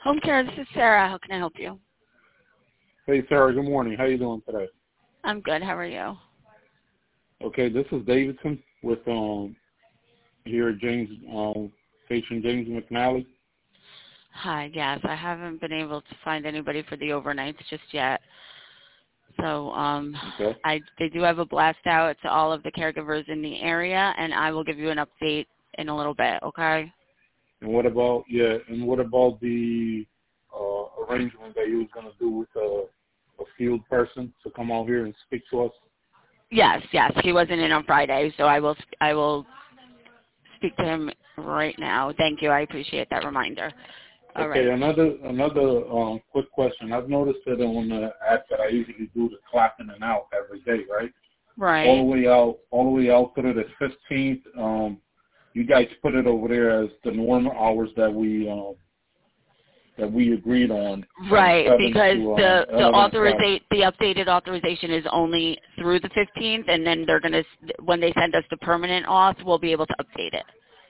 Home care, this is Sarah. How can I help you? Hey, Sarah. Good morning. How you doing today? I'm good. How are you? Okay, this is Davidson with here at James Station James McNally. Hi. Yes, I haven't been able to find anybody for the overnights just yet. So Okay. they do have a blast out to all of the caregivers in the area, and I will give you an update in a little bit. Okay? And what about the arrangement that you was gonna do with a field person to come out here and speak to us? Yes. He wasn't in on Friday, so I will speak to him right now. Thank you. I appreciate that reminder. All Okay, right. another quick question. I've noticed that on the app that I usually do the clock in and out every day, right? Right. All the way out to the 15th. You guys put it over there as the normal hours that we agreed on. Right, because the the updated authorization is only through the 15th, and then they're gonna, when they send us the permanent auth, we'll be able to update it.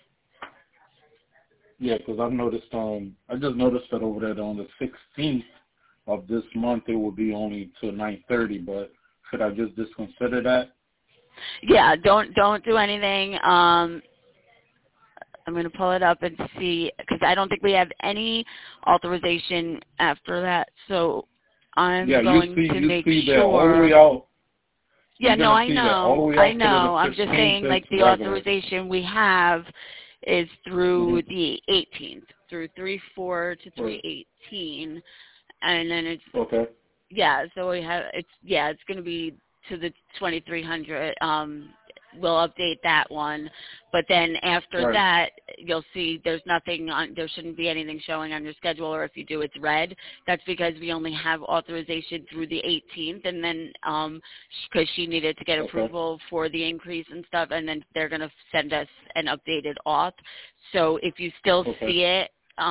Yeah, because I've noticed. I just noticed that over there on the 16th of this month it will be only till 9:30. But should I just disconsider that? Yeah, don't do anything. I'm going to pull it up and see, because I don't think we have any authorization after that. So I'm going to make sure. All the way out. Yeah, no, I know. I To know. the I'm just saying, like, the regular. authorization we have is through the 18th, through 3/4 to 3/18, and then it's Okay. yeah. So we have it's going to be to the 2300. We'll update that one, but then after that, you'll see there's nothing on. There shouldn't be anything showing on your schedule, or if you do, it's red. That's because we only have authorization through the 18th, and then because she needed to get approval for the increase and stuff, and then they're going to send us an updated auth. So if you still see it,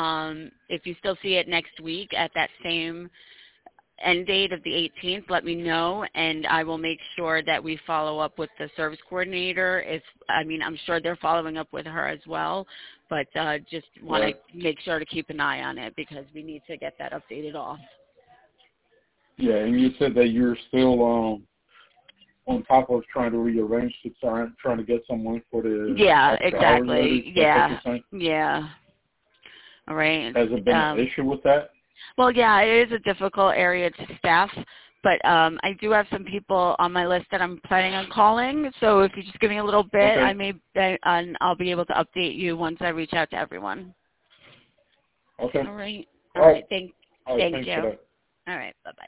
next week at that same end date of the 18th, let me know, and I will make sure that we follow up with the service coordinator. I'm sure they're following up with her as well, but just want to make sure to keep an eye on it because we need to get that updated off. Yeah, and you said that you're still on top of trying to rearrange to trying to get someone for the exactly. Yeah. All right. Has there been an issue with that? Well, yeah, it is a difficult area to staff, but I do have some people on my list that I'm planning on calling. So if you just give me a little bit, I'll be able to update you once I reach out to everyone. Okay. All right. All right. Thank you. For that. All right. Bye-bye.